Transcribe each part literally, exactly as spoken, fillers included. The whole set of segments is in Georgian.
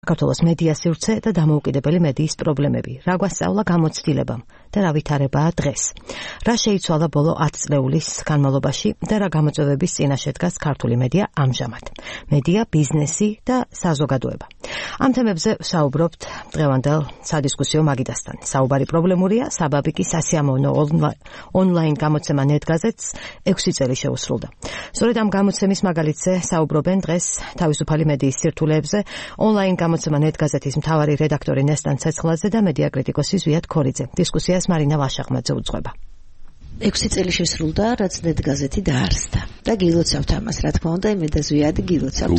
საქართველოს მედია სივრცე და დამოუკიდებელი მედიის პრობლემები, რა გვასწავლა გამოცდილებამ და რა ვითარებაა დღეს. რა შეიცვალა ბოლო ათი წლეულის განმავლობაში და რა გამოწვევების წინაშე დგას ქართული მედია ამჟამად. მედია, ბიზნესი და საზოგადოება. ამ თემებზე ვსაუბრობთ დღევანდელ სადისკუსიო მაგიდასთან. საუბარი პრობლემურია, საბაბი კი სასიამოვნო ონლაინ გამოცემა ნეტგაზეთს ექვსი წელი შეუსრულდა. სწორედ ამ გამოცემის მაგალითზე საუბრობენ დღეს თავისუფალი მედიის სირთულეებზე ონლაინ გამოცემა ნეტგაზეთის მთავარი რედაქტორი ნესტან ცეცხლაძე და მედია კრიტიკოსი ზვიად ქორიძე. დისკუსიას მარინა ვაშახმაძე უძღვება. ექვსი წელი შესრულდა, რაც ნეტგაზეთი დაარსდა. და გილოცავთ ამას, რა თქმა უნდა, მე და ზვიადი გილოცავთ.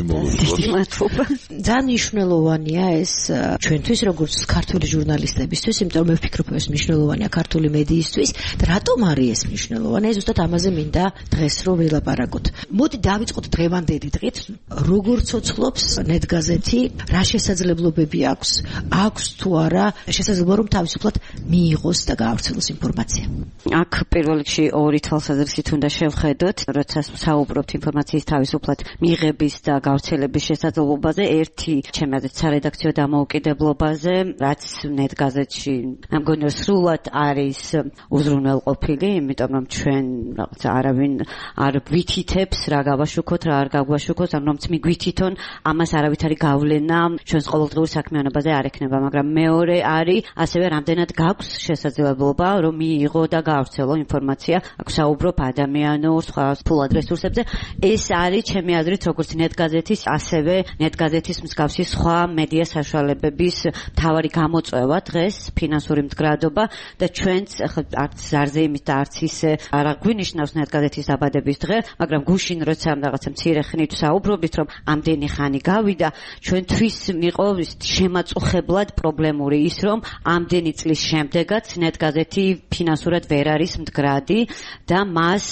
მადლობა. ძალიან მნიშვნელოვანია ეს ჩვენთვის, როგორც ქართული ჟურნალისტებისთვის, იმიტომ მე ვფიქრობ, ეს მნიშვნელოვანია ქართული მედიისთვის და რატომ არის ეს მნიშვნელოვანი? ეს ზუსტად ამაზე მინდა დღეს რომ ვილაპარაკოთ. მოდი დავიწყოთ დღევანდელი დღით, როგორ ცოცხლობს ნეტგაზეთი, რა შესაძლებლობები აქვს, აქვს თუ არა შესაძლებლობა რომ თავისუფლად მიიღოს და გაავრცელოს ინფორმაცია. აქ პირველ რიგში ორი თვალსაზრისით უნდა შევხედოთ, როცა საუბრობთ ინფორმაციის თავისუფლად მიღების და გავრცელების შესაძლებლობაზე, ერთი ჩემი აზრით სარედაქციო დამოუკიდებლობაზე, რაც ნეტგაზეთში ამგონი სრულად არის უზრუნველყოფილი, იმიტომ რომ ჩვენ რაღაცა არავინ არ ვითითებს რა გავაშუქოთ, რა არ გავაშუქოთ, ან რომც მიგვითითონ, ამას არავითარი გავლენა ჩვენს ყოველდღიურ საქმიანობაზე არ ექნება, მაგრამ მეორე არის ასევე რამდენად გაქვს შესაძლებლობა რომ მიიღო და გავრცელო ინფორმაცია, აქ საუბრობ ადამიანურ სხვა ფულად რესურსებზე. ეს არის ჩემი აზრით როგორც ნეტგაზეთის, ასევე ნეტგაზეთის მსგავსი სხვა მედია საშუალებების მთავარი გამოწვევა დღეს ფინანსური მდგრადობა და ჩვენც არც ზარზე იმით და არც ისე არ გვინიშნავს ნეტგაზეთის დაბადების დღე, მაგრამ გუშინ როცა რაღაცა მცირე ხნით საუბრობთ რომ ამდენი ხანი გავიდა, ჩვენთვის იყო შემაწუხებლად პრობლემური ის რომ ამდენი წლის შემდეგაც ნეტგაზეთი ფინანსურად ვერ არის მდგრადი და მას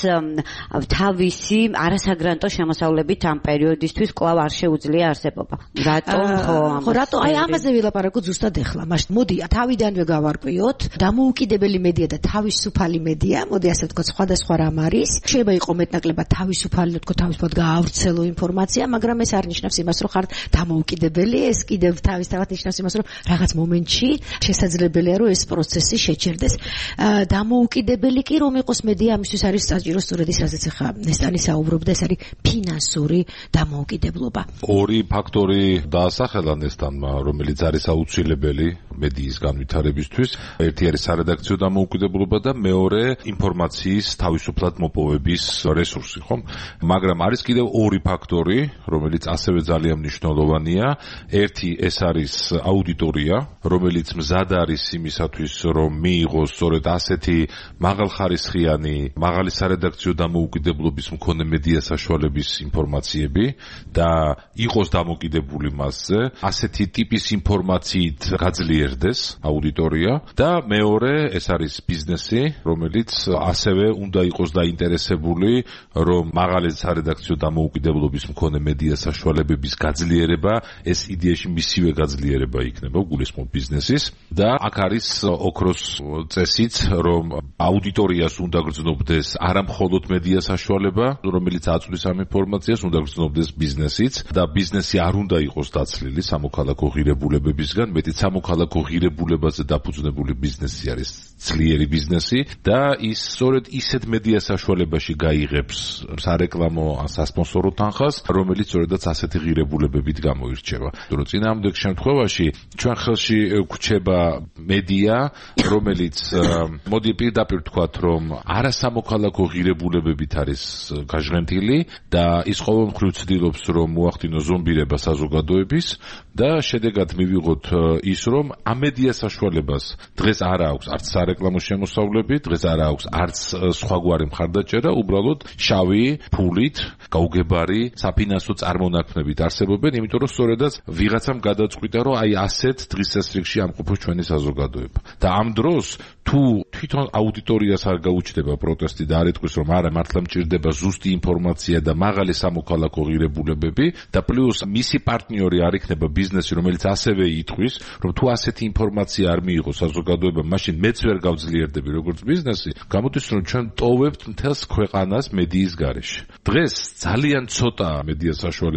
თავისი არასაგრანტო შემოსავლებით ამ პერიოდისთვის კვლავ არ შეუძლია არსებობა. რატომ ხო ხო რატო აი ამაზე ვილაპარაკოთ ზუსტად ახლა. მაშინ მოდი თავიდანვე გავარკვიოთ, დამოუკიდებელი მედია და თავისუფალი მედია, მოდი ასე ვთქვათ, სხვადასხვა რამ არის. შეიძლება იყოს მეტნაკლებად თავისუფალი, თქო თავისუფლად გაავრცელო ინფორმაცია, მაგრამ ეს არ ნიშნავს იმას, რომ ხარ დამოუკიდებელი, ეს კიდევ თავისთავად ნიშნავს იმას, რომ რაღაც მომენტში შესაძლებელია, რომ ეს პროცესი შეჩერდეს. დამოუკიდებელი კი რომ იყოს მედია, ამისთვის არის საჭირო სწორედ ის, რასაც ახლა ნესტანი საუბრობდა, ეს არის ფინანსური დამოუკიდებლობა. ორი ფაქტორი დაასახელა ნესტანმა, რომელიც არის აუცილებელი მედიის განვითარებისთვის. ერთი არის სარედაქციო დამოუკიდებლობა და მეორე ინფორმაციის თავისუფლად მოპოვების რესურსი, ხომ? მაგრამ არის კიდევ ორი ფაქტორი, რომელიც ასევე ძალიან მნიშვნელოვანია. ერთი ეს არის აუდიტორია, რომელიც მზად არის იმისათვის, რომ მიიღოს სწორედ ასეთი მაღალხარისხიანი, მაღალი სარედაქციო დამოუკიდებლობის მქონე მედია საშუალების ინფორმაციები და იყოს დამოკიდებული მასზე, ასეთი ტიპის ინფორმაციით გაძლიერდეს აუდიტორია და მეორე ეს არის ბიზნესი, რომელიც ასევე უნდა იყოს დაინტერესებული, რომ მაღალი სარედაქციო დამოუკიდებლობის მქონე მედია საშუალებების გაძლიერება, ეს იდეაში მისივე გაძლიერება იქნება გულისხმობ ბიზნესის და აქ არის ოქროს წესიც, რომ აუდიტორიას უნდა გრძნობდეს არა მხოლოდ მედია საშუალება, რომელიც აწვდის ამ ინფორმაციას, უნდა გრძნობდეს ბიზნესიც და ბიზნესი არ უნდა იყოს დაცლილი სამოქალაქო ღირებულებებისგან, მეტიც სამოქალაქო ღირებულებაზე დაფუძნებული ბიზნესი არის ძლიერი ბიზნესი და ის სწორედ ისეთ მედია საშუალებაში გაიღებს სარეკლამო ან სასპონსორო თანხას, რომელიც სწორედაც ასეთი ღირებულებებით გამოირჩევა. რომ წინააღმდეგ შემთხვევაში ჩვენ ხელში გვჩება მედია, რომელიც მოდი პირდაპირ თქვათ, რომ არასამოქალაქო ღირებულებებით არის გაჟღენთილი და ის ყოველმხრივ ცდილობს, რომ მოახდინოს ზომბირება საზოგადოების და შედეგად მივიღოთ ის, რომ ამ მედია საშუალებას დღეს არ აქვს არც სარეკლამო შემოსავლები, დღეს არ აქვს არც სხვაგვარი მხარდაჭერა, უბრალოდ შავი ფულით, გაუგებარი საფინანსო წარმონაქმნებით არსებობენ, იმიტომ რომ სწორედაც ვიღაცამ გადაწყვიტა, რომ აი ასეთ დღის წესრიგში ამყოფოს ჩვენი საზოგადოება. და ამ დროს თუ თვითონ აუდიტორიას არ გაუჩნდება პროტესტი და არ იტყვის, რომ არა, მართლა მჭირდება ზუსტი ინფორმაცია და მაღალი სამოქალაქო ღირებულებები და პლუს მისი პარტნიორი არ იქნება ბიზნესი, რომელიც ასევე იტყვის, რომ თუ ასეთი ინფორმაცია არ მიიღოს საზოგადოებამ, მაშინ მეც ვერ გავძლიერდები როგორც ბიზნესი, გამოდის, რომ ჩვენ ტოვებთ მთელს ქვეყანას მედიის გარეშე. დღეს ძალიან ცოტა მედია საშუალება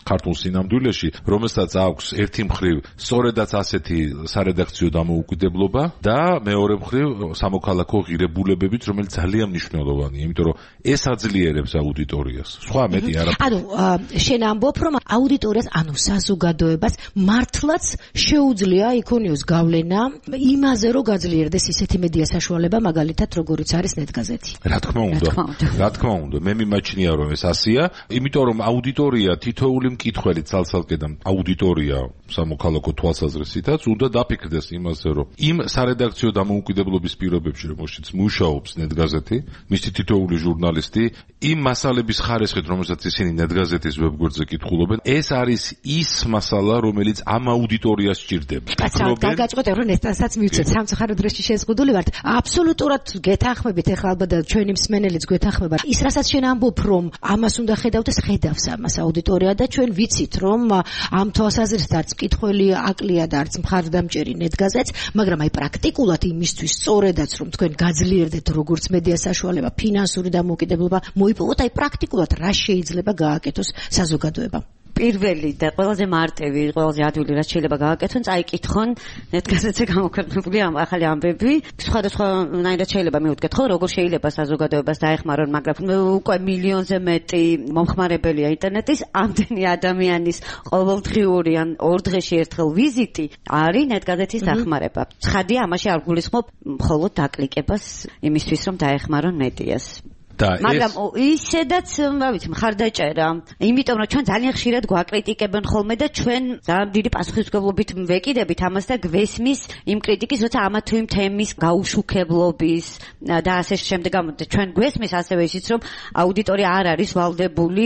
ქართულ სინამდვილეში, რომელსაც აქვს ერთი მხრივ სწორედაც ასეთი სარედაქციო დამოუკიდებლობა და მეორე მხრივ სამოქალაქო ღირებულებებით, რომელიც ძალიან მნიშვნელოვანია, იმიტომ რომ ეს აძლიერებს აუდიტორიას. სხვა მეტი არა. ანუ შენ ამბობ, რომ აუდიტორიას, ანუ საზოგადოებას მართლაც შეუძლია იქონიოს გავლენა იმაზე, რომ გაძლიერდეს ისეთი მედია საშუალება, მაგალითად, როგორიც არის ნეტგაზეთი. რა თქმა უნდა. რა თქმა უნდა, მე მიმაჩნია, რომ ეს ასია, იმიტომ რომ აუდიტორია თითოეული მკითხველი ცალ-ცალკე და აუდიტორია სამოქალაქო თვალსაზრისითაც უნდა დაფიქრდეს იმაზე, რომ იმ სარედაქციო დამოუკიდებლობის პირობებში, რომელშიც მუშაობს ნეტგაზეთი, მისი თითოეული ჟურნალისტი, იმ მასალების ხარისხით, რომელსაც ისინი ნეტგაზეთის ვებგვერდზე კითხულობენ, ეს არის ის მასალა, რომელიც ამ აუდიტორიას სჭირდება. კაცო, გაგაწყვეტე, რომ ნესტანსაც მივცეთ სამწუხაროდ დროში შეზღუდული ვართ. აბსოლუტურად გეთანხმებით, ეხლა ალბათ ჩვენი მსმენელიც გვეთანხმება. ის რასაც შენ ამბობ, რომ ამას უნდა ხედავდეს, ხედავს ამას აუდიტორია და ჩვენ ვიცით, რომ ამ თვალსაზრისით არც მკითხველი აკლია და არც მხარდამჭერი ნეტგაზეთს, მაგრამ აი პრაქტიკულად იმისთვის სწორედაც რომ თქვენ გაძლიერდეთ როგორც მედია საშუალება, ფინანსური დამოუკიდებლობა მოიპოვოთ, აი პრაქტიკულად რა შეიძლება გააკეთოს საზოგადოებამ. პირველი და ყველაზე მარტივი, ყველაზე ადვილი რაც შეიძლება გააკეთონ, წაიკითხონ ნეტგაზეთზე გამოქვეყნებული ამ ახალი ამბები. სხვადასხვანაირად შეიძლება მივუდგეთ, ხო, როგორ შეიძლება საზოგადოებას დაეხმარონ, მაგრამ უკვე მილიონზე მეტი მომხმარებელია ინტერნეტის, ამდენი ადამიანის ყოველდღიური ან ორ დღეში ერთხელ ვიზიტი არის ნეტგაზეთის დახმარება. ცხადია, ამაში არ გულისხმობ მხოლოდ დაკლიკებას იმისთვის, რომ დაეხმარონ მედიას. მაგრამ ისედაც, რა ვიცი, მხარდაჭერა. იმიტომ რომ ჩვენ ძალიან ხშირად გვაკრიტიკებენ ხოლმე და ჩვენ ძალიან დიდი პასუხისმგებლობით ვეკიდებით ამას და გვესმის იმ კრიტიკის, როცა ამა თუ იმ თემის გაუშუქებლობის და ასე შემდეგ. ჩვენ გვესმის ასევე ისიც, რომ აუდიტორია არ არის ვალდებული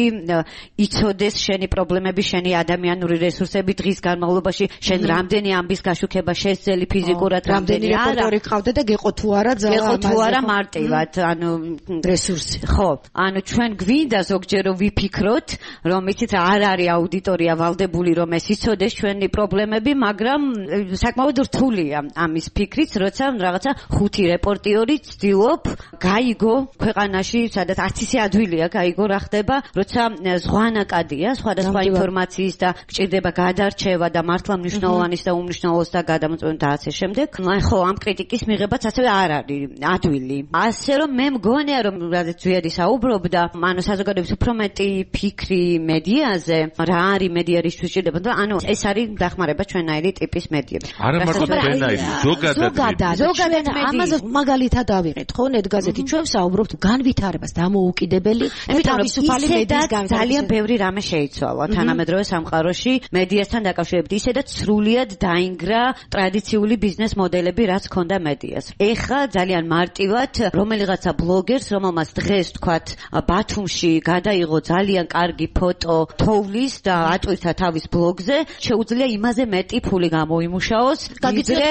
იცოდეს შენი პრობლემები, შენი ადამიანური რესურსები დღის განმავლობაში, შენ რამდენი ამბის გაშუქება შესძელი ფიზიკურად, რამდენი რეპორტერი ყავდა და გეყო თუ არა ძალა გეყო თუ არა მარტივად, ანუ რესურსი. ხო, ანუ ჩვენ გვინდა ზოგჯერ რომ ვიფიქროთ, რომ იცით არ არის აუდიტორია ვალდებული რომ ეს იცოდეს ჩვენი პრობლემები, მაგრამ საკმაოდ რთულია ამის ფიქრიც, როცა რაღაცა ხუთი რეპორტიორი ცდილობ გაიგო ქვეყანაში, სადაც არც ისე ადვილია გაიგო რა ხდება, როცა ზღვანაკადია სხვადასხვა ინფორმაციის და გჭირდება გადარჩევა და მართლა მნიშვნელოვანის და უმნიშვნელოს და გადამწყვეტ და ასე შემდეგ. ხო, ამ კრიტიკის მიღებაც ასევე არ არის ადვილი. ასე რომ მე მგონია რომ ზვიადი საუბრობდა, ანუ საზოგადოების უფრო მეტი ფიქრი მედიაზე, რა არის მედია რისთვის ჭირდება და ანუ ეს არის დახმარება ჩვენაირი ტიპის მედიები. არა მარტო ჩვენაირი, ზოგადად. ზოგადად ამაზე მაგალითად ავიღეთ, ხო, ნეტგაზეთი ჩვენ საუბრობთ განვითარებას, დამოუკიდებელი და თავისუფალი მედიის განვითარებას. ძალიან ბევრი რამე შეიცვალა თანამედროვე სამყაროში მედიასთან დაკავშირებით. ისედაც სრულიად დაინგრა ტრადიციული ბიზნეს მოდელები, რაც ჰქონდა მედიას. ეხლა ძალიან მარტივად რომელიღაცა ბლოგერს, რომელმაც დღეს თქვათ ბათუმში გადაიღო ძალიან კარგი ფოტო თოვლის და ატვირთა თავის ბლოგზე, შეუძლია იმაზე მეტი ფული გამოიმუშაოს, გაგიწევს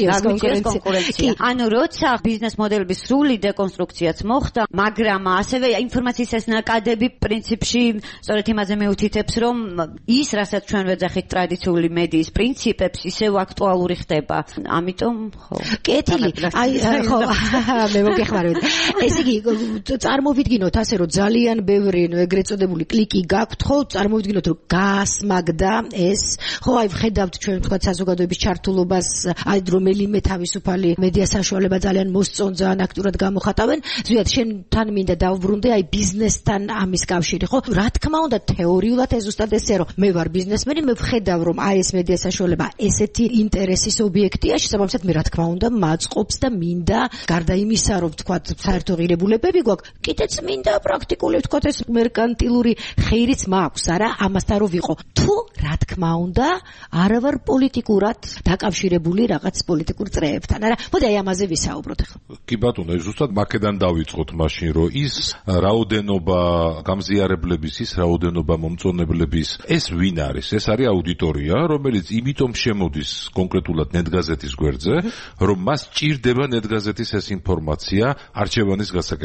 კონკურენცია. ანუ როცა ბიზნეს მოდელების სრული დეკონსტრუქციაც მოხდა, მაგრამ ასევე ინფორმაციის ეს ნაკადები პრინციპში სწორედ იმაზე მეუთითებს, რომ ის, რასაც ჩვენ ვეძახით ტრადიციული მედიის პრინციპებს, ისევ აქტუალური ხდება. ამიტომ ხო. კეთილი. აი ხო, მე მოგეხმარებით. ესე იგი წარმოვიდგინოთ ასე, რომ ძალიან ბევრი ეგრეთ წოდებული კლიკი გაქვთ, ხო, წარმოვიდგინოთ, რომ გაასმაგდა ეს, ხო, აი ვხედავთ ჩვენ თქვა საზოგადოების ჩართულობას, აი რომელიმე თავისუფალი მედია საშუალება ძალიან მოსწონდა, აქტიურად გამოხატავენ. ზუსტად შენთან მინდა დავბრუნდე აი ბიზნესთან ამის კავშირი, ხო? რა თქმა უნდა, თეორიულად ეს ზუსტად ესეა, რომ მე ვარ ბიზნესმენი, მე ვხედავ, რომ აი ეს მედია საშუალება ესეთი ინტერესის ობიექტია, შესაბამისად მე რა თქმა უნდა მაწყობს და მინდა გარდა იმისა, რომ თქვა საერთო ღირებულებები გვაქვს, კიდეც მინდა პრაქტიკული ვთქვათ ეს მერკანტილური ხეირიც მაქვს, არა, ამასთან რომ ვიყო. თუ რა თქმა უნდა, არა ვარ პოლიტიკურად დაკავშირებული რაღაც პოლიტიკურ წრეებთან, არა. მოდი აი ამაზე ვისაუბროთ ახლა. კი ბატონო, ზუსტად მაქედან დავიწყოთ მაშინ, რომ ის რაოდენობა გამზიარებლების, ის რაოდენობა მომწონებლების, ეს ვინ არის? ეს არის აუდიტორია, რომელიც იმიტომ შემოდის კონკრეტულად ნეტგაზეთის გვერდზე, რომ მას ჭირდება ნეტგაზეთის ეს ინფორმაცია არჩევანის გასაკეთებლად.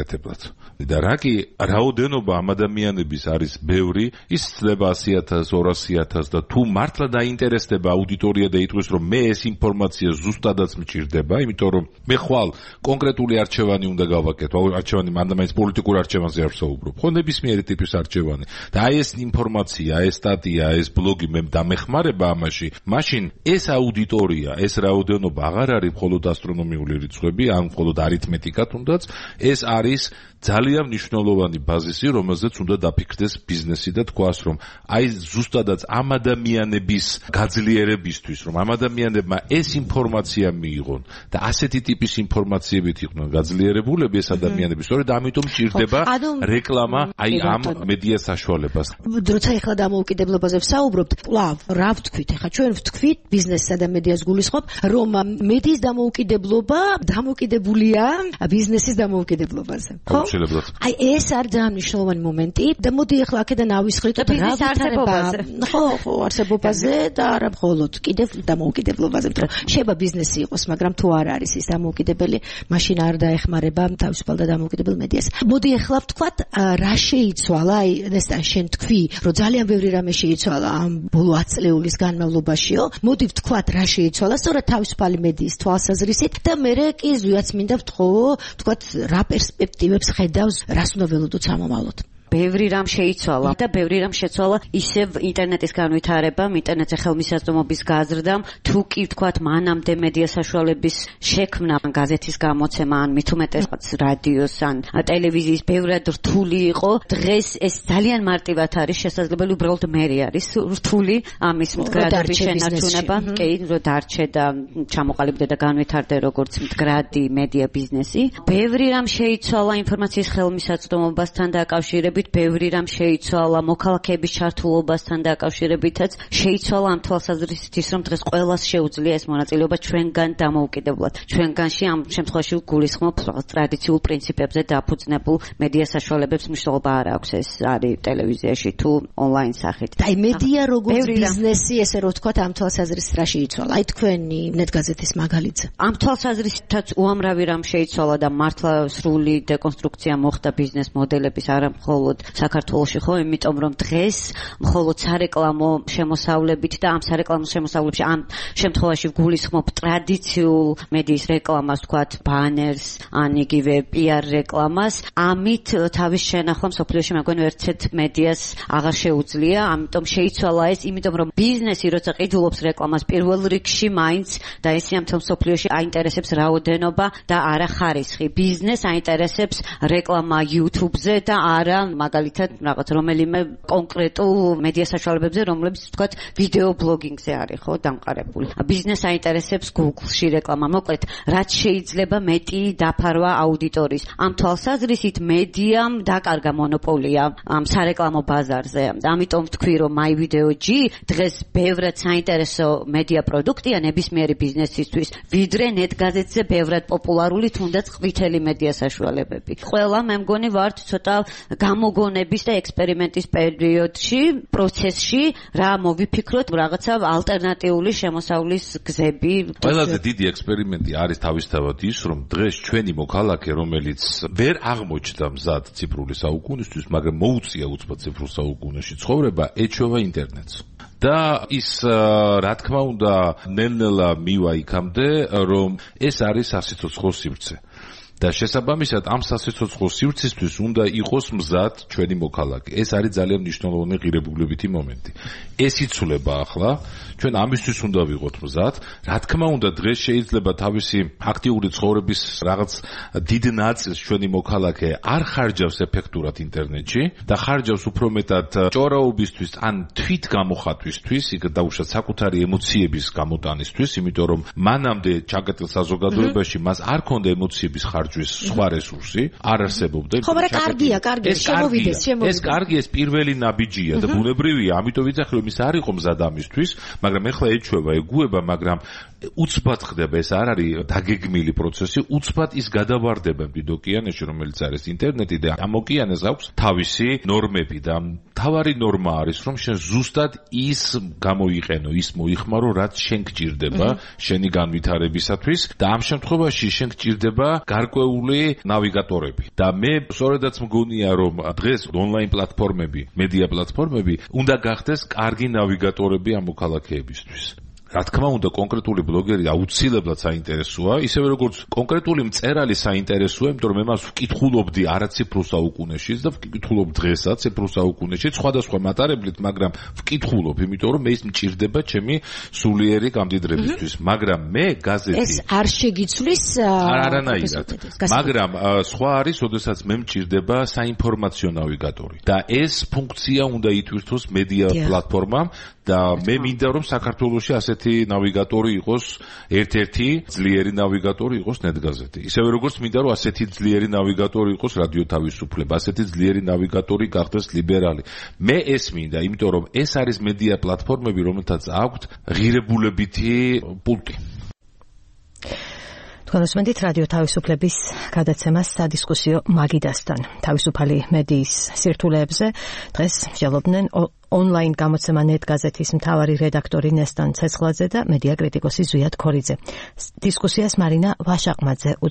და რა კი რაოდენობა ამ ადამიანების არის ბევრი, ის ცდება ათი ათასი, ორასი ათასი და თუ მართლა დაინტერესდება აუდიტორია და იტყვის რომ მე ეს ინფორმაცია ზუსტადაც მჭირდება, იმიტომ რომ მე ხვალ კონკრეტული არჩევანი უნდა გავაკეთო, არჩევანი მანდამაინც პოლიტიკურ არჩევანზე არ ვსაუბრობ, ხო ნებისმიერი ტიპის არჩევანი და აი ეს ინფორმაცია, ეს სტატია, ეს ბლოგი მე დამეხმარება ამაში, მაშინ ეს აუდიტორია, ეს რაოდენობა აღარ არის მხოლოდ ასტრონომიული რიცხვები, ან მხოლოდ არითმეტიკა თუნდაც, ეს არის ძალიან მნიშვნელოვანი ბაზისი, რომელზეც უნდა დაფიქრდეს ბიზნესი და თქვას, რომ აი ზუსტადაც ამ ადამიანების გაძლიერებისთვის, რომ ამ ადამიანებმა ეს ინფორმაცია მიიღონ და ასეთი ტიპის ინფორმაციებით იყვნენ გაძლიერებულები ეს ადამიანები, სწორედ ამიტომ ჭირდება რეკლამა აი ამ მედია საშუალებას. როცა ეხლა დამოუკიდებლობაზე ვსაუბრობთ, კვლავ რა ვთქვით, ეხლა ჩვენ ვთქვით ბიზნესსა და მედიას გულისხმობ, რომ მედიის დამოუკიდებლობა დამოუკიდებულია ბიზნესის დამოუკიდებლობაზე. ხო? აი ეს არის ძალიან მნიშვნელოვანი მომენტი და მოდი ახლა აქედან ავისხლიტოთ რა ვითარებაზე. ხო, ხო, არსებობაზე და არა მხოლოდ კიდევ დამოუკიდებლობაზე, იმიტომ რომ შეიძლება ბიზნესი იყოს, მაგრამ თუ არ არის ის დამოუკიდებელი, მაშინ არ დაეხმარება თავისუფალ და დამოუკიდებელ მედიას. მოდი ახლა ვთქვათ, რა შეიცვალა, აი ნესტან შენ თქვი, რომ ძალიან ბევრი რამე შეიცვალა ამ ბოლო ათი წლეულის განმავლობაშიო. მოდი ვთქვათ, რა შეიცვალა, სწორედ თავისუფალი მედიის თვალსაზრისით და მერე კი ზույაც მინდა ვთხოვო, ვთქვათ, რა პერსპექტივებს ხედავს, რას უნდა ველოდოთ სამომავლოდ. ბევრი რამ შეიცვალა და ბევრი რამ შეცვალა ისევ ინტერნეტის განვითარებამ, ინტერნეტზე ხელმისაწვდომობის გაზრდამ, თუ კი ვთქვათ მანამდე მედია საშუალების შექმნა, გაზეთის გამოცემა, ან მით უმეტეს რადიოს ან ტელევიზიის ბევრად რთული იყო, დღეს ეს ძალიან მარტივად არის შესაძლებელი, უბრალოდ მერი არის რთული ამის მდგრადების შენარჩუნება, კი, რომ დარჩე და ჩამოყალიბდე და განვითარდე როგორც მდგრადი მედია ბიზნესი. ბევრი რამ შეიცვალა ინფორმაციის ხელმისაწვდომობასთან დაკავშირებით, ბევრი რამ შეიცვალა მოქალაქეების ჩართულობასთან დაკავშირებითაც, შეიცვალა ამ თვალსაზრისით ის, რომ დღეს ყველას შეუძლია ეს მონაწილეობა ჩვენგან დამოუკიდებლად. ჩვენგანში ამ შემთხვევაში გულისხმობ რაღაც ტრადიციულ პრინციპებზე დაფუძნებულ მედია საშუალებებს მნიშვნელობა არ აქვს, ეს არის ტელევიზიაში თუ ონლაინ სახით. და აი მედია როგორც ბიზნესი, ესე რომ ვთქვათ, ამ თვალსაზრისით რა შეიცვალა? აი თქვენი ნეტგაზეთის მაგალითზე. ამ თვალსაზრისითაც უამრავი რამ შეიცვალა და მართლა სრული დეკონსტრუქცია მოხდა ბიზნეს მოდელების, არა მხოლოდ საქართველოში, ხო, იმიტომ რომ დღეს მხოლოდ სარეკლამო შემოსავლებით და ამ სარეკლამო შემოსავლებში ამ შემთხვევაში გულისხმობ ტრადიციულ მედიის რეკლამას, თქვათ, ბანერს, ან იგივე პი არ რეკლამას, ამით თავის შენახვა მსოფლიოში მეგონი ერთად მედიას აღარ შეუძლია, ამიტომ შეიცვალა ეს, იმიტომ რომ ბიზნესი როცა ყიდულობს რეკლამას პირველ რიგში მაინც და ესე ამ მსოფლიოში აინტერესებს რაოდენობა და არა ხარისხი. ბიზნეს აინტერესებს რეკლამა YouTube-ზე და არა მაგალითად რაღაც რომელიმე კონკრეტულ მედია საშუალებებზე, რომლებიც ვთქვათ ვიდეო ბლოგინგზე არის, ხო, დამყარებული. ბიზნეს აინტერესებს Google-ში რეკლამა. მოკლედ, რაც შეიძლება მეტი დაფარვა აუდიტორიის. ამ თვალსაზრისით მედიამ დაკარგა მონოპოლია ამ სარეკლამო ბაზარზე. ამიტომ ვთქვი, რომ MyVideoG დღეს ბევრად საინტერესო მედია პროდუქტია ნებისმიერი ბიზნესისთვის, ვიდრე ნეტგაზეთზე ბევრად პოპულარული თუნდაც ყვითელი მედია საშუალებები. ყველა მე მგონი ვართ ცოტა გამოგონების და ექსპერიმენტის პერიოდში, პროცესში, რა მოვიფიქროთ რაღაცა ალტერნატიული შემოსავლის გზები. ყველაზე დიდი ექსპერიმენტი არის თავისთავად ის, რომ დღეს ჩვენი მოქალაქე, რომელიც ვერ აღმოჩნდა მზად ციფრული საუკუნისთვის, მაგრამ მოუწია უცბად ციფრულ საუკუნეში ცხოვრება, ეჩვევა ინტერნეტს. და ის რა თქმა უნდა ნელ-ნელა მივა იქამდე, რომ ეს არის სასიცოცხლო სივრცე. და შესაბამისად ამ სასიცოცხლო სივრცისთვის უნდა იყოს მზად ჩვენი მოქალაქე. ეს არის ძალიან მნიშვნელოვანი ღირებულებითი მომენტი. ეს იცვლება ახლა, ჩვენ ამისთვის უნდა ვიყოთ მზად. რა თქმა უნდა, დღეს შეიძლება თავისი აქტიური ცხოვრების რაღაც დიდ ნაწილს ჩვენი მოქალაქე არ ხარჯავს ეფექტურად ინტერნეტში და ხარჯავს უფრო მეტად ჭორაობისთვის ან თვით გამოხატვისთვის, იქ დაუშვათ საკუთარი ემოციების გამოტანისთვის, იმიტომ რომ მანამდე ჩაკეტილ საზოგადოებაში მას არ ქონდა ემოციების ხარჯვა სხვა რესურსი არ არსებობდა. ხო, მაგრამ კარგია, კარგია, შემოვიდეს, შემოვიდეს. ეს კარგი, ეს პირველი ნაბიჯია და ბუნებრივია, ამიტომ ვიცახი რომ ის არ იყო მზად ამისთვის, მაგრამ ეხლა ეჩვევა, ეგუება, მაგრამ უცბად ხდება, ეს არ არის დაგეგმილი პროცესი, უცბად ის გადავარდება დიდ ოკეანეში, რომელიც არის ინტერნეტი და ამ ოკეანეს აქვს თავისი ნორმები და თავარი ნორმა არის, რომ შენ ზუსტად ის გამოიყენო, ის მოიხმარო, რაც შენ გჭირდება შენი განვითარებისათვის და ამ შემთხვევაში შენ გჭირდება გარკვეული გარკვეული ნავიგატორები. და მე სწორედაც მგონია, რომ დღეს ონლაინ პლატფორმები, მედია პლატფორმები უნდა გახდეს კარგი ნავიგატორები ამ მოქალაქეებისთვის. რა თქმა უნდა, კონკრეტული ბლოგერი აუცილებლად საინტერესოა, ისევე როგორც კონკრეტული მწერალი საინტერესოა, იმიტომ რომ მე მას ვკითხულობდი არაციფრულ საუკუნეშიც და ვკითხულობ დღესაც ციფრულ საუკუნეშიც სხვადასხვა მატარებლით, მაგრამ ვკითხულობ, იმიტომ რომ მე ის მჭირდება ჩემი სულიერი გამდიდრებისთვის, მაგრამ მე გაზეთი ეს არ შეგიცვლის არანაირად, მაგრამ სხვა არის, ოდესაც მე მჭირდება საინფორმაციო ნავიგატორი და ეს ფუნქცია უნდა ითვირთოს მედია პლატფორმამ და მე მინდა რომ საქართველოში ასეთი ნავიგატორი იყოს, ერთ-ერთი ძლიერი ნავიგატორი იყოს ნეტგაზეთი. ისევე როგორც მინდა რომ ასეთი ძლიერი ნავიგატორი იყოს რადიო თავისუფლება, ასეთი ძლიერი ნავიგატორი გახდეს ლიბერალი. მე ეს მინდა, იმიტომ რომ ეს არის მედია პლატფორმები, რომელთაც აქვთ ღირებულებითი პულტი. გონოსმენდით რადიო თავისუფლების გადაცემას სადისკუსიო მაგიდასთან. თავისუფალი მედიის სირთულეებზე დღეს მსჯელობდნენ ონლაინ გამოცემა ნეტგაზეთის მთავარი რედაქტორი ნესტან ცეცხლაძე და მედია კრიტიკოსი ზვიად ქორიძე. დისკუსიას მარინა ვაშაყმაძე